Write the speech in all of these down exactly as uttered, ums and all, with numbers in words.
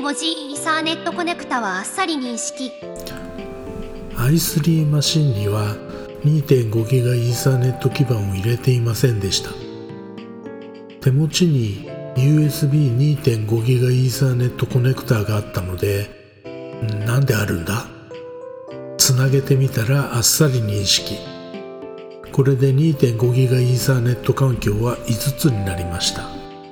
ごジー イーサーネットコネクタはあっさり認識。 アイスリー マシンには にてんごギガ イーサーネット基板を入れていませんでした。手持ちに ユーエスビーにてんごギガ イーサーネットコネクタがあったので、なんであるんだ？つなげてみたらあっさり認識。これで にてんごギガ イーサーネット環境はいつつになりました。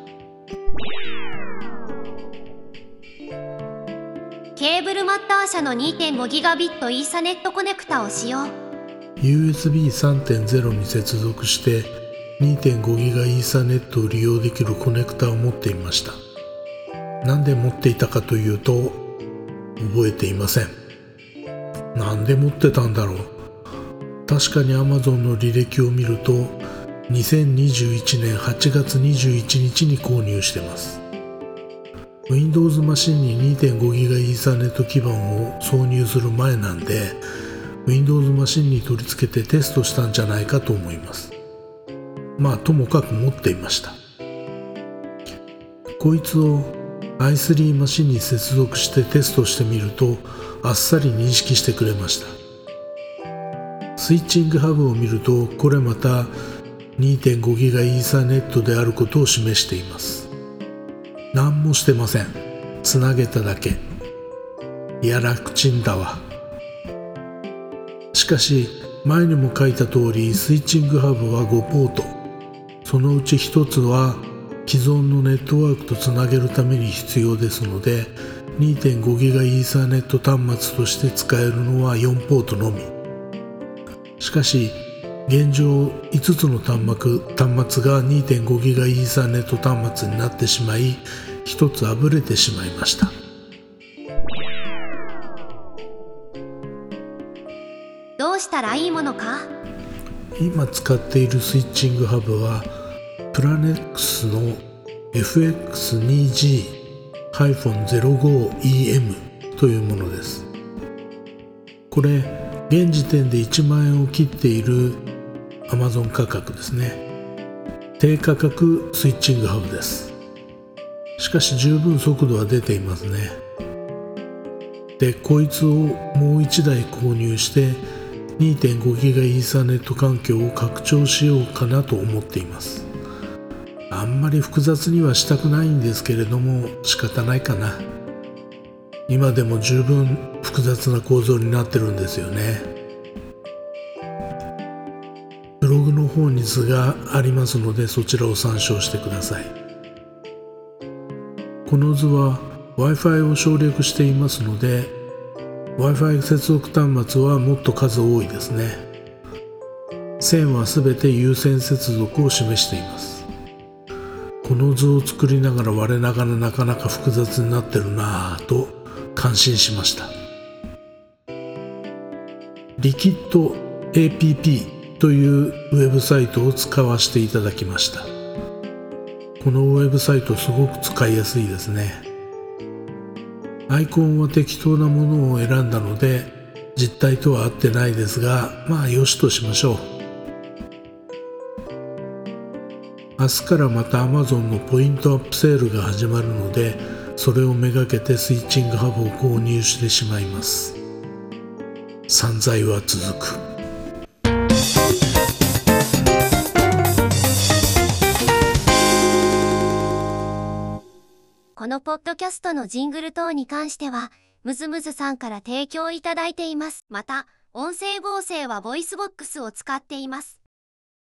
ケーブルマッター社の にてんごギガビット イーサネットコネクタを使用。 ユーエスビーさんてんゼロ に接続して にてんごギガ イーサネットを利用できるコネクタを持っていました。なんで持っていたかというと、覚えていません。なんで持ってたんだろう。確かに Amazon の履歴を見るとにせんにじゅういちねんはちがつにじゅういちにちに購入してます。 Windows マシンに にてんごギガ イーサネット基板を挿入する前なんで Windows マシンに取り付けてテストしたんじゃないかと思います。まあともかく持っていました。こいつを アイスリー マシンに接続してテストしてみるとあっさり認識してくれました。スイッチングハブを見るとこれまた にてんごギガ イーサネットであることを示しています。何もしてません。つなげただけ。いや楽ちんだわ。しかし前にも書いた通りスイッチングハブはごポート。そのうちひとつは既存のネットワークとつなげるために必要ですので にてんごギガ イーサネット端末として使えるのはよんポートのみ。しかし現状いつつの端末、端末が にてんごギガ イーサネット端末になってしまいひとつあぶれてしまいました。 どうしたらいいものか。 今使っているスイッチングハブはプラネックスの エフエックスツージー ゼロごイーエム というものです。これ現時点でいちまんえんを切っている Amazon 価格ですね。低価格スイッチングハブです。しかし十分速度は出ていますね。でこいつをもういちだい購入して にてんごギガ イーサネット環境を拡張しようかなと思っています。あんまり複雑にはしたくないんですけれども仕方ないかな。今でも十分複雑な構造になってるんですよね。ブログの方に図がありますのでそちらを参照してください。この図は Wi-Fi を省略していますので Wi-Fi 接続端末はもっと数多いですね。線はすべて有線接続を示しています。この図を作りながら我ながらなかなか複雑になってるなぁと感心しました。リキッド エーピーピー というウェブサイトを使わせていただきました。このウェブサイトすごく使いやすいですね。アイコンは適当なものを選んだので実態とは合ってないですがまあよしとしましょう。明日からまた Amazon のポイントアップセールが始まるのでそれをめがけてスイッチングハブを購入してしまいます。散財は続く。 このポッドキャストのジングル等に関してはムズムズさんから提供いただいています。また音声合成はボイスボックスを使っています。